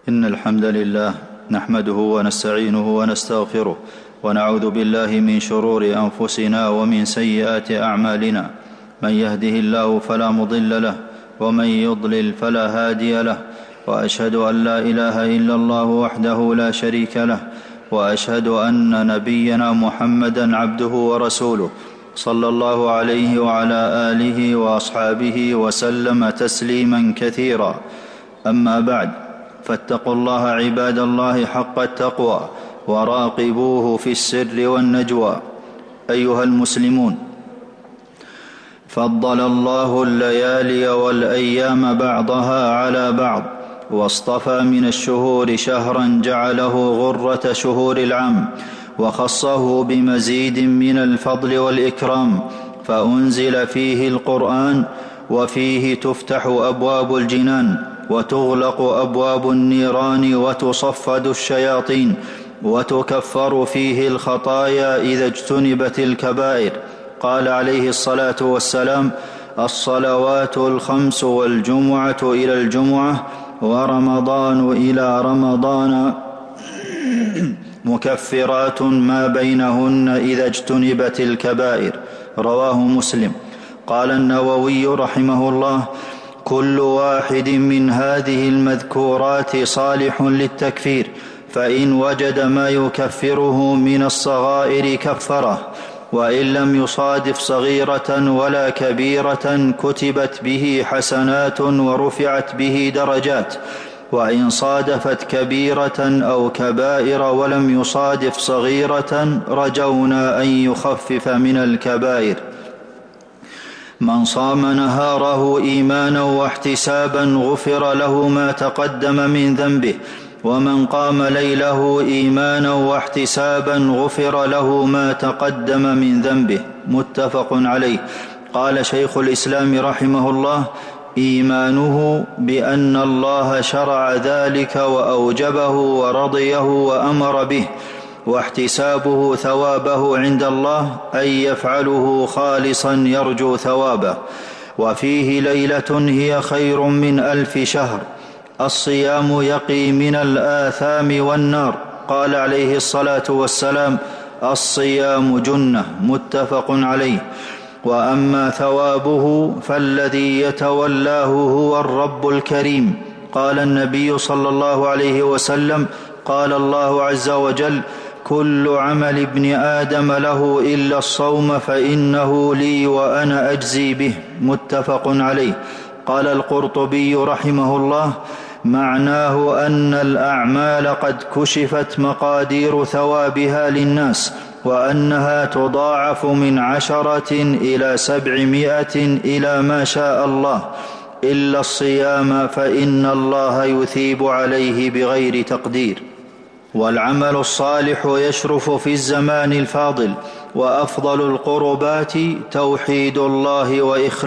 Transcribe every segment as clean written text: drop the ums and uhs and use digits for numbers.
إن الحمد لله نحمده ونستعينه ونستغفره ونعوذ بالله من شرور أنفسنا ومن سيئات أعمالنا. من يهده الله فلا مضل له ومن يضلل فلا هادي له، وأشهد أن لا إله إلا الله وحده لا شريك له، وأشهد أن نبينا محمدا عبده ورسوله صلى الله عليه وعلى آله وأصحابه وسلم تسليما كثيرا. أما بعد، فاتقوا الله عباد الله حق التقوى وراقبوه في السر والنجوى. أيها المسلمون، فضل الله الليالي والأيام بعضها على بعض، واصطفى من الشهور شهرا جعله غرة شهور العام، وخصه بمزيد من الفضل والإكرام، فأنزل فيه القرآن، وفيه تفتح أبواب الجنان وتغلق أبواب النيران وتصفد الشياطين، وتكفر فيه الخطايا إذا اجتنبت الكبائر. قال عليه الصلاة والسلام: الصلوات الخمس والجمعة إلى الجمعة ورمضان إلى رمضان مكفرات ما بينهن إذا اجتنبت الكبائر. رواه مسلم. قال النووي رحمه الله: كل واحد من هذه المذكورات صالح للتكفير، فإن وجد ما يكفره من الصغائر كفره، وإن لم يصادف صغيرة ولا كبيرة كتبت به حسنات ورفعت به درجات، وإن صادفت كبيرة أو كبائر ولم يصادف صغيرة رجونا أن يخفف من الكبائر. من صام نهاره إيمانا واحتسابا غفر له ما تقدم من ذنبه، ومن قام ليله إيمانا واحتسابا غفر له ما تقدم من ذنبه. متفق عليه. قال شيخ الإسلام رحمه الله: إيمانه بأن الله شرع ذلك وأوجبه ورضيه وأمر به، واحتسابه ثوابه عند الله أن يفعله خالصا يرجو ثوابه. وفيه ليلة هي خير من 1000 شهر. الصيام يقي من الآثام والنار. قال عليه الصلاة والسلام: الصيام جنة. متفق عليه. وأما ثوابه فالذي يتولاه هو الرب الكريم. قال النبي صلى الله عليه وسلم: قال الله عز وجل: كل عمل ابن آدم له إلا الصوم فإنه لي وأنا أجزي به. متفق عليه. قال القرطبي رحمه الله: معناه أن الأعمال قد كشفت مقادير ثوابها للناس، وأنها تضاعف من 10 إلى 700 إلى ما شاء الله، إلا الصيام فإن الله يثيب عليه بغير تقدير. والعمل الصالح يشرف في الزمان الفاضل، وأفضل القربات توحيد الله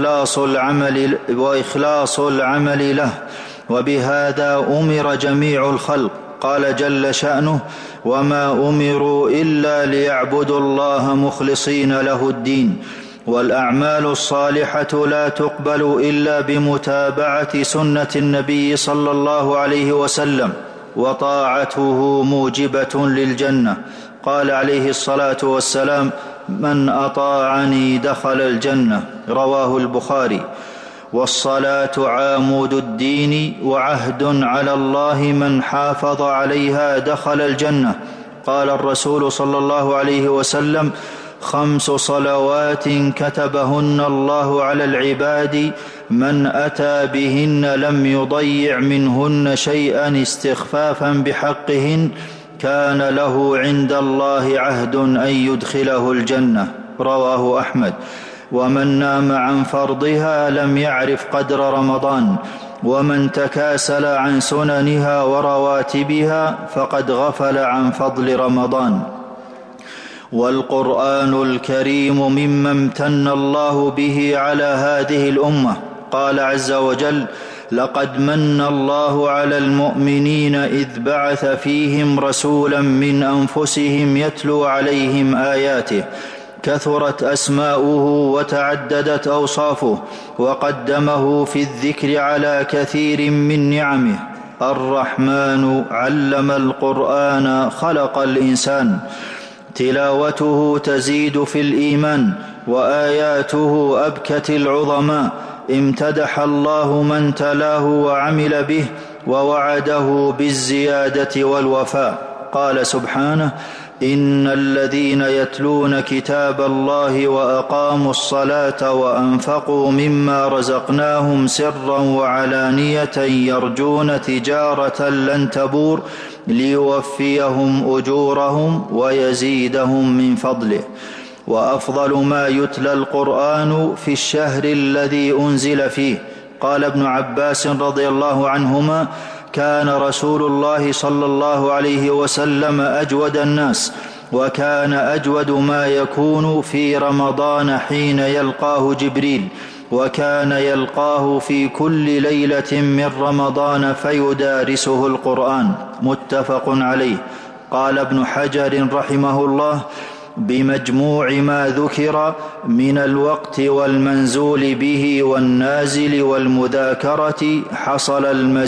وإخلاص العمل له، وبهذا أمر جميع الخلق. قال جل شأنه: وما أمروا إلا ليعبدوا الله مخلصين له الدين. والأعمال الصالحة لا تقبل إلا بمتابعة سنة النبي صلى الله عليه وسلم، وطاعته موجبة للجنة. قال عليه الصلاة والسلام: من أطاعني دخل الجنة. رواه البخاري. والصلاة عامود الدين، وعهد على الله من حافظ عليها دخل الجنة. قال الرسول صلى الله عليه وسلم: 5 صلوات كتبهن الله على العباد، من أتى بهن لم يضيع منهن شيئا استخفافا بحقهن كان له عند الله عهد أن يدخله الجنة. رواه أحمد. ومن نام عن فرضها لم يعرف قدر رمضان، ومن تكاسل عن سننها ورواتبها فقد غفل عن فضل رمضان. والقرآن الكريم مما امتن الله به على هذه الأمة. قال عز وجل: لقد من الله على المؤمنين إذ بعث فيهم رسولا من أنفسهم يتلو عليهم آياته، كثرت أسماؤه وتعددت أوصافه، وقدمه في الذكر على كثير من نعمه. الرحمن علم القرآن خلق الإنسان. تلاوته تزيد في الإيمان، وآياته أبكت العظماء. امتدح الله من تلاه وعمل به، ووعده بالزيادة والوفاء. قال سبحانه: إن الذين يتلون كتاب الله وأقاموا الصلاة وأنفقوا مما رزقناهم سرا وعلانية يرجون تجارة لن تبور ليوفيهم أجورهم ويزيدهم من فضله. وأفضل ما يتلى القرآن في الشهر الذي أنزل فيه. قال ابن عباس رضي الله عنهما: كان رسول الله صلى الله عليه وسلم أجود الناس، وكان أجود ما يكون في رمضان حين يلقاه جبريل، وكان يلقاه في كل ليلة من رمضان فيدارسه القرآن. متفق عليه. قال ابن حجر رحمه الله: بمجموع ما ذكر من الوقت والمنزول به والنازل والمذاكرة حصل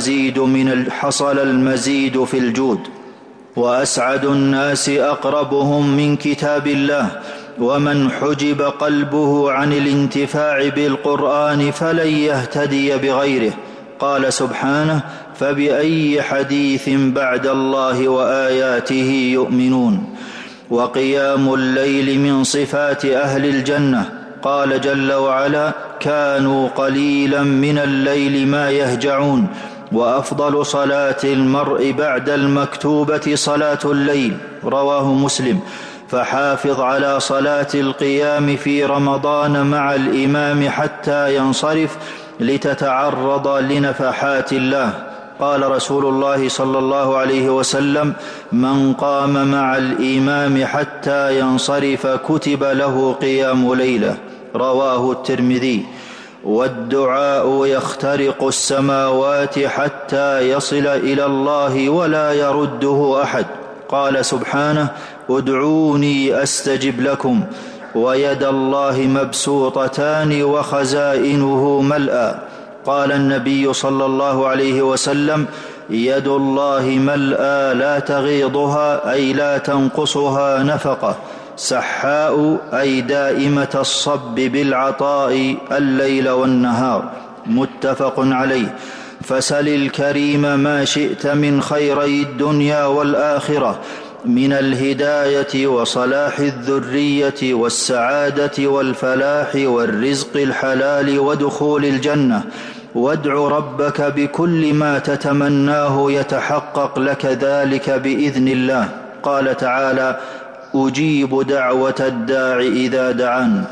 المزيد في الجود. وأسعد الناس أقربهم من كتاب الله، ومن حجب قلبه عن الانتفاع بالقرآن فلن يهتدي بغيره. قال سبحانه: فبأي حديث بعد الله وآياته يؤمنون. وقيام الليل من صفات أهل الجنة. قال جل وعلا: كانوا قليلا من الليل ما يهجعون. وأفضل صلاة المرء بعد المكتوبة صلاة الليل. رواه مسلم. فحافظ على صلاة القيام في رمضان مع الإمام حتى ينصرف لتتعرض لنفحات الله. قال رسول الله صلى الله عليه وسلم: من قام مع الإمام حتى ينصرف كتب له قيام ليلة. رواه الترمذي. والدعاء يخترق السماوات حتى يصل إلى الله ولا يرده أحد. قال سبحانه: ادعوني أستجب لكم. ويد الله مبسوطتان وخزائنه ملأى. قال النبي صلى الله عليه وسلم: يد الله ملأى لا تغيضها أي لا تنقصها نفقة، سحاء أي دائمة الصب بالعطاء الليل والنهار. متفق عليه. فسل الكريم ما شئت من خيري الدنيا والآخرة، من الهداية وصلاح الذرية والسعادة والفلاح والرزق الحلال ودخول الجنة. وادع ربك بكل ما تتمناه يتحقق لك ذلك بإذن الله. قال تعالى: أجيب دعوة الداع إذا دعان.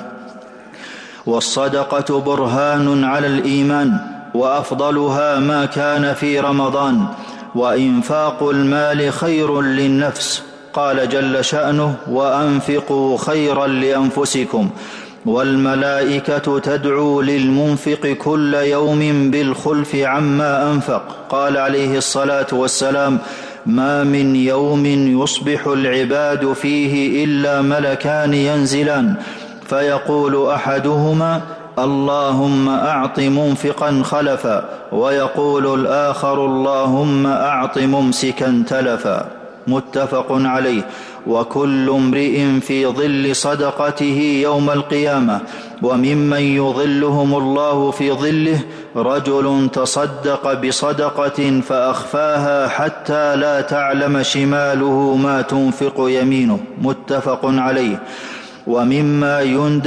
والصدقة برهان على الإيمان، وأفضلها ما كان في رمضان. وإنفاق المال خير للنفس. قال جل شأنه: وأنفقوا خيرا لأنفسكم. والملائكة تدعو للمنفق كل يوم بالخلف عما أنفق. قال عليه الصلاة والسلام: ما من يوم يصبح العباد فيه إلا ملكان ينزلان، فيقول أحدهما: اللهم أعط منفقا خلفا، ويقول الآخر: اللهم أعط ممسكا تلفا. متفق عليه. وكل امرئ في ظل صدقته يوم القيامة. وممن يظلهم الله في ظله رجل تصدق بصدقة فأخفاها حتى لا تعلم شماله ما تنفق يمينه. متفق عليه. ومما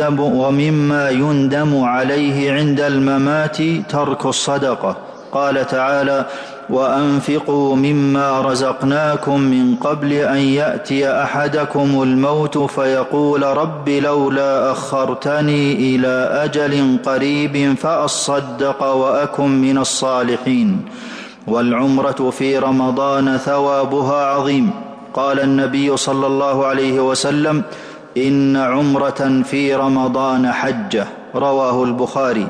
يندم عليه عند الممات ترك الصدقة. قال تعالى: وأنفقوا مما رزقناكم من قبل أن يأتي أحدكم الموت فيقول رب لولا أخرتني إلى أجل قريب فأصدق وأكن من الصالحين. والعمرة في رمضان ثوابها عظيم. قال النبي صلى الله عليه وسلم: إن عمرة في رمضان حجة. رواه البخاري.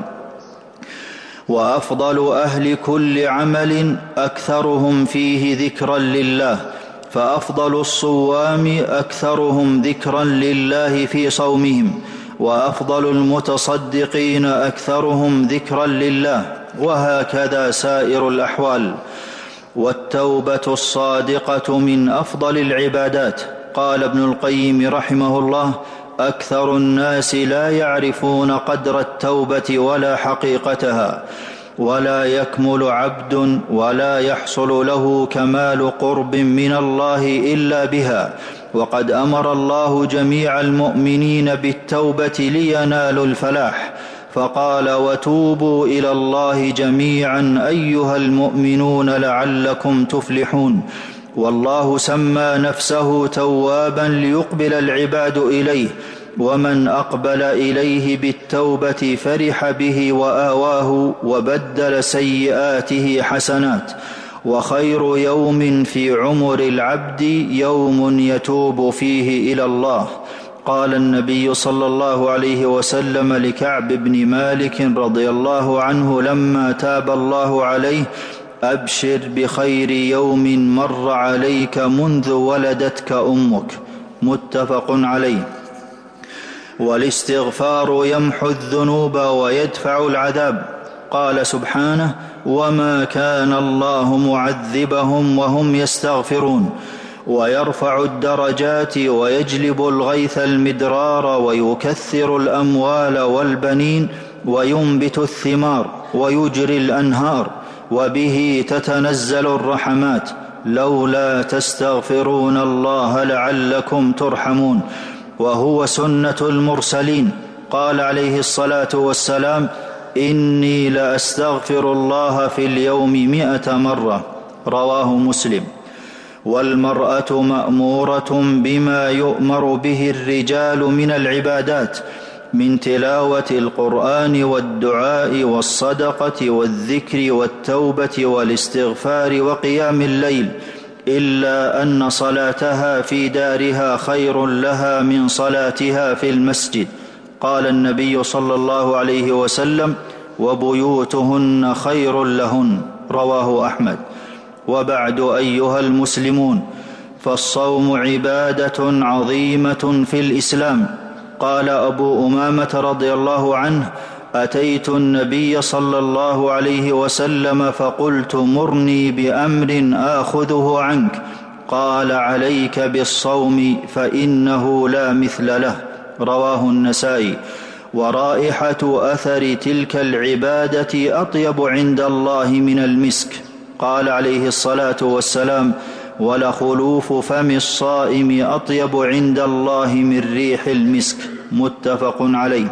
وأفضل أهل كل عمل أكثرهم فيه ذكرا لله، فأفضل الصوام أكثرهم ذكرا لله في صومهم، وأفضل المتصدقين أكثرهم ذكرا لله، وهكذا سائر الأحوال. والتوبة الصادقة من أفضل العبادات. قال ابن القيم رحمه الله: أكثر الناس لا يعرفون قدر التوبة ولا حقيقتها، ولا يكمل عبد ولا يحصل له كمال قرب من الله إلا بها. وقد أمر الله جميع المؤمنين بالتوبة لينالوا الفلاح، فقال: وتوبوا إلى الله جميعا أيها المؤمنون لعلكم تفلحون. والله سمى نفسه توابا ليقبل العباد إليه، ومن أقبل إليه بالتوبة فرح به وآواه وبدل سيئاته حسنات. وخير يوم في عمر العبد يوم يتوب فيه إلى الله. قال النبي صلى الله عليه وسلم لكعب بن مالك رضي الله عنه لما تاب الله عليه: أبشر بخير يوم مر عليك منذ ولدتك أمك. متفق عليه. والاستغفار يمحو الذنوب ويدفع العذاب. قال سبحانه: وما كان الله معذبهم وهم يستغفرون. ويرفع الدرجات ويجلب الغيث المدرار ويكثر الأموال والبنين وينبت الثمار ويجري الأنهار، وبه تتنزل الرحمات، لولا تستغفرون الله لعلكم ترحمون. وهو سنة المرسلين. قال عليه الصلاة والسلام: إني لأستغفر الله في اليوم 100 مرة. رواه مسلم. والمرأة مأمورة بما يؤمر به الرجال من العبادات، من تلاوة القرآن والدعاء والصدقة والذكر والتوبة والاستغفار وقيام الليل، إلا أن صلاتها في دارها خير لها من صلاتها في المسجد. قال النبي صلى الله عليه وسلم: وبيوتهن خير لهن. رواه أحمد. وبعد أيها المسلمون، فالصوم عبادة عظيمة في الإسلام. قال أبو أمامة رضي الله عنه: أتيت النبي صلى الله عليه وسلم فقلت: مرني بأمر آخذه عنك. قال: عليك بالصوم فإنه لا مثل له. رواه النسائي. ورائحة أثر تلك العبادة أطيب عند الله من المسك. قال عليه الصلاة والسلام: ولخلوف فم الصائم أطيب عند الله من ريح المسك. متفق عليه.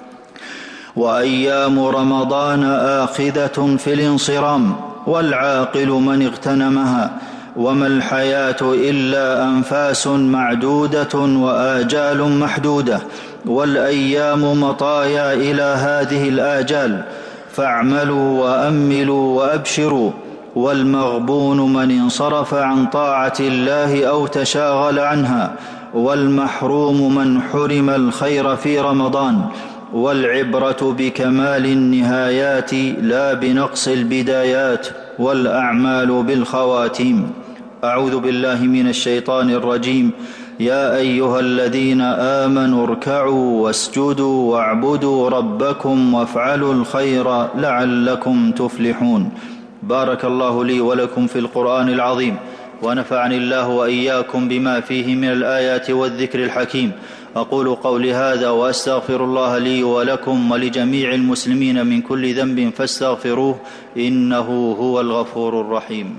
وأيام رمضان آخذة في الانصرام، والعاقل من اغتنمها. وما الحياة إلا أنفاس معدودة وآجال محدودة، والأيام مطايا إلى هذه الآجال، فاعملوا وأملوا وأبشروا. والمغبون من انصرف عن طاعة الله أو تشاغل عنها، والمحروم من حرم الخير في رمضان. والعبرة بكمال النهايات لا بنقص البدايات، والأعمال بالخواتيم. أعوذ بالله من الشيطان الرجيم. يا أيها الذين آمنوا اركعوا واسجدوا واعبدوا ربكم وافعلوا الخير لعلكم تفلحون. بارك الله لي ولكم في القرآن العظيم، ونفعني الله وإياكم بما فيه من الآيات والذكر الحكيم. أقول قولي هذا وأستغفر الله لي ولكم ولجميع المسلمين من كل ذنب فاستغفروه، إنه هو الغفور الرحيم.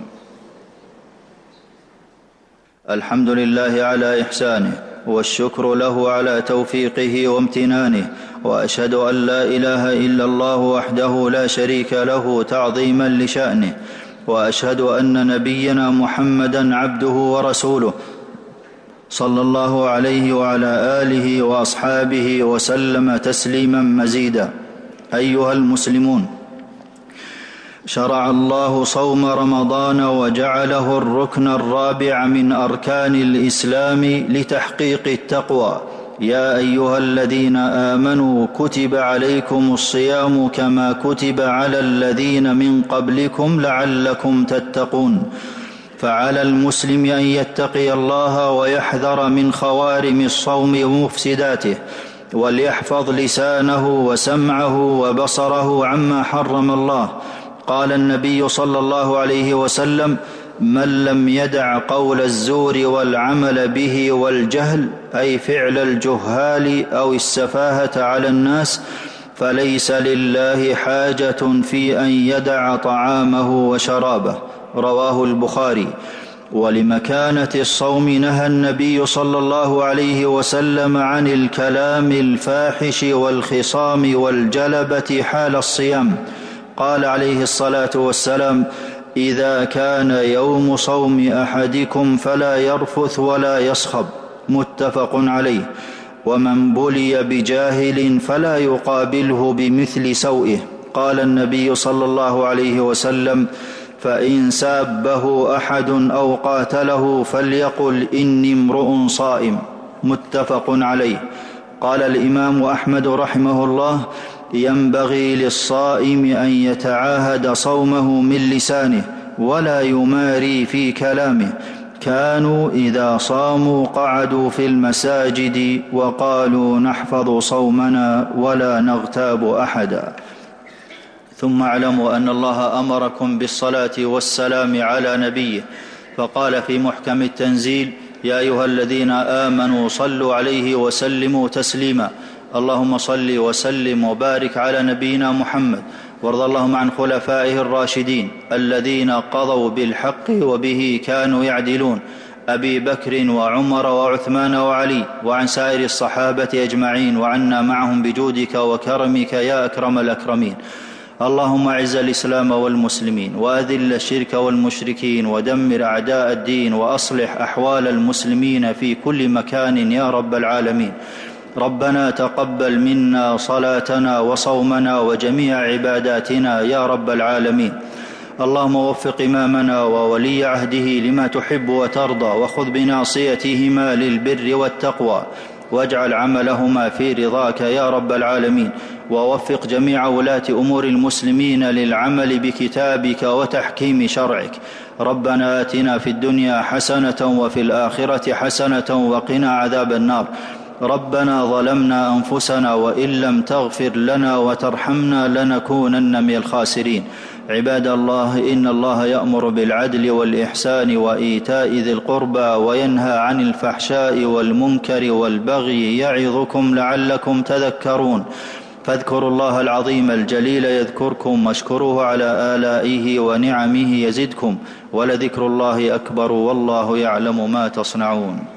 الحمد لله على إحسانه، والشكر له على توفيقه وامتنانه، وأشهد أن لا إله إلا الله وحده لا شريك له تعظيما لشأنه، وأشهد أن نبينا محمدا عبده ورسوله صلى الله عليه وعلى آله وأصحابه وسلم تسليما مزيدا. أيها المسلمون، شرع الله صوم رمضان وجعله الركن الرابع من أركان الإسلام لتحقيق التقوى. يا أيها الذين آمنوا كتب عليكم الصيام كما كتب على الذين من قبلكم لعلكم تتقون. فعلى المسلم أن يتقي الله ويحذر من خوارم الصوم ومفسداته، وليحفظ لسانه وسمعه وبصره عما حرم الله. قال النبي صلى الله عليه وسلم: من لم يدع قول الزور والعمل به والجهل، أي فعل الجهال أو السفاهة على الناس، فليس لله حاجة في أن يدع طعامه وشرابه. رواه البخاري. ولمكانة الصوم نهى النبي صلى الله عليه وسلم عن الكلام الفاحش والخصام والجلبة حال الصيام. قال عليه الصلاة والسلام: إذا كان يوم صوم أحدكم فلا يرفث ولا يصخب. متفق عليه. ومن بلي بجاهل فلا يقابله بمثل سوئه. قال النبي صلى الله عليه وسلم: فإن سابه أحد أو قاتله فليقل إني امرؤ صائم. متفق عليه. قال الإمام أحمد رحمه الله: ينبغي للصائم أن يتعاهد صومه من لسانه ولا يماري في كلامه. كانوا إذا صاموا قعدوا في المساجد وقالوا: نحفظ صومنا ولا نغتاب أحدا. ثم اعلموا أن الله أمركم بالصلاة والسلام على نبيه، فقال في محكم التنزيل: يا أيها الذين آمنوا صلوا عليه وسلموا تسليما. اللهم صل وسلم وبارك على نبينا محمد، وارض اللهم عن خلفائه الراشدين الذين قضوا بالحق وبه كانوا يعدلون، أبي بكر وعمر وعثمان وعلي، وعن سائر الصحابة أجمعين، وعنا معهم بجودك وكرمك يا أكرم الأكرمين. اللهم اعز الإسلام والمسلمين، وأذل الشرك والمشركين، ودمر أعداء الدين، وأصلح أحوال المسلمين في كل مكان يا رب العالمين. ربنا تقبل منا صلاتنا وصومنا وجميع عباداتنا يا رب العالمين. اللهم وفق إمامنا وولي عهده لما تحب وترضى، وخذ بناصيتهما للبر والتقوى، واجعل عملهما في رضاك يا رب العالمين. ووفق جميع ولاة أمور المسلمين للعمل بكتابك وتحكيم شرعك. ربنا آتنا في الدنيا حسنة وفي الآخرة حسنة وقنا عذاب النار. ربنا ظلمنا أنفسنا وإن لم تغفر لنا وترحمنا لنكونن من الخاسرين. عباد الله، إن الله يأمر بالعدل والإحسان وإيتاء ذي القربى وينهى عن الفحشاء والمنكر والبغي يعظكم لعلكم تذكرون. فاذكروا الله العظيم الجليل يذكركم، واشكروه على آلائه ونعمه يزدكم، ولذكر الله أكبر والله يعلم ما تصنعون.